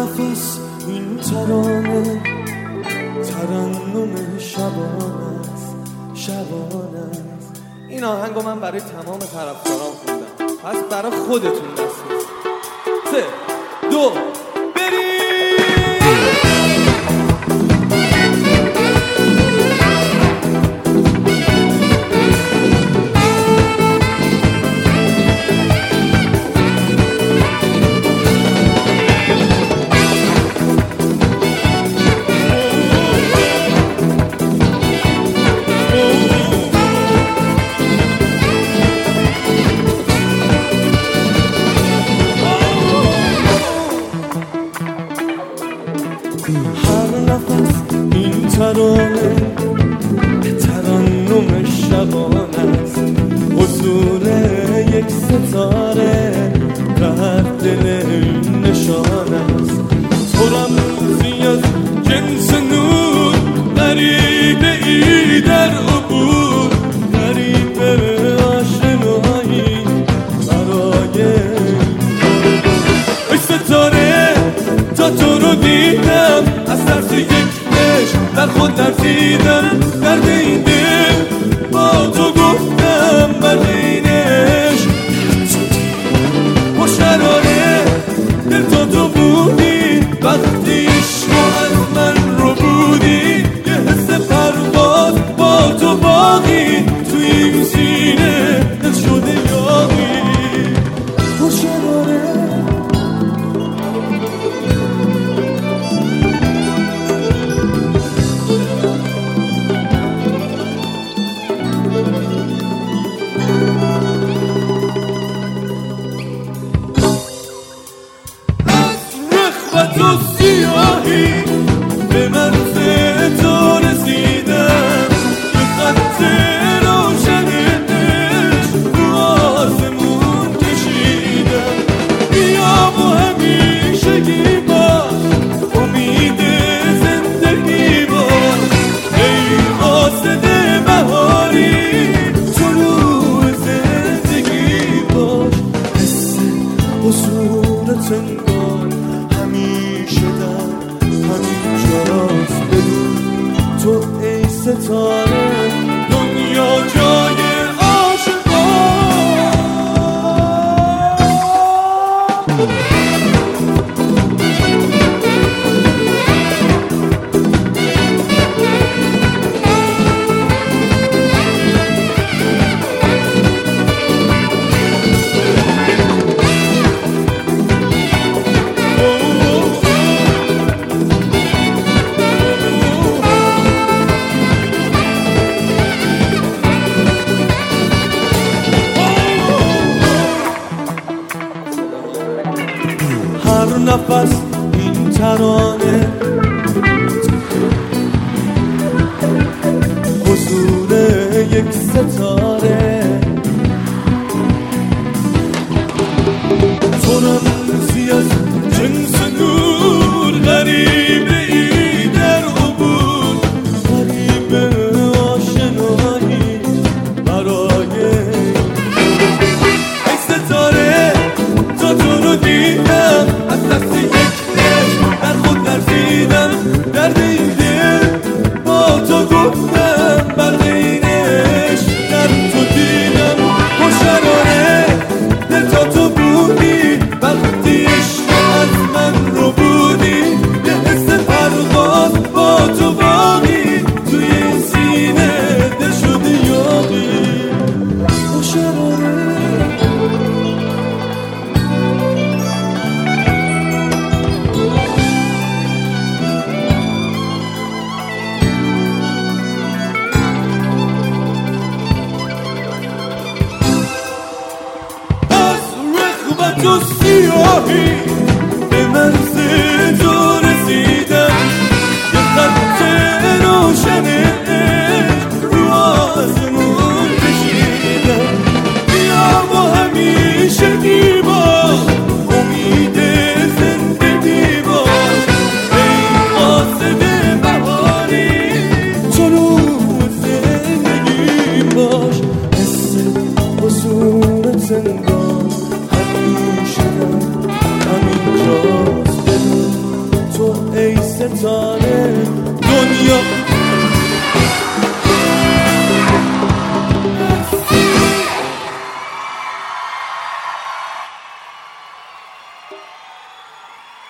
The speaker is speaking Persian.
نفس این ترانه ترنم شبانه است، شبانه است. این آهنگو من برای تمام طرفدارام خوندم، پس برای خودتون بسید. 3 2 هر نفس این ترانه ترنم شبانه است، حضور یک ستاره در دل این نشانه است. تو رمزی از جنس نور، غریبه ای در عبور، غریبه آشنایی برای ای ستاره. تا تو رو دیدم از ترس یک عشق در خود ترسیدم، درد این دل با تو گفتم مرد این عشق خوش قراره. دل تو بودی وقتی عشق از من رو بودی، یه حس پرواز با تو باقی توی این سینه دل شده یاقی خوش قراره. تو سیاهی به مرز تو رسیدم، یه خط روشن عشق رو آسمون کشیدم. بیا و همیشگی باش، امید زندگی باش، ای قاصد بهاری طلوع زندگی باش. حس حضورت انگار همیشه در همین جاست. بدون تو ای ستاره دنیا جای عاشقان. هر نفس این ترانه حضور یک ستاره، تو رمزی از جنس نور، غریبه ای در عبور، غریبه آشنایی برای ای ستاره. تو رو دیدم از دست یک عشق در خود ترسیدم، درد این دل با تو گفتم مرد این عشق در تو دیدم. محتاله دنیا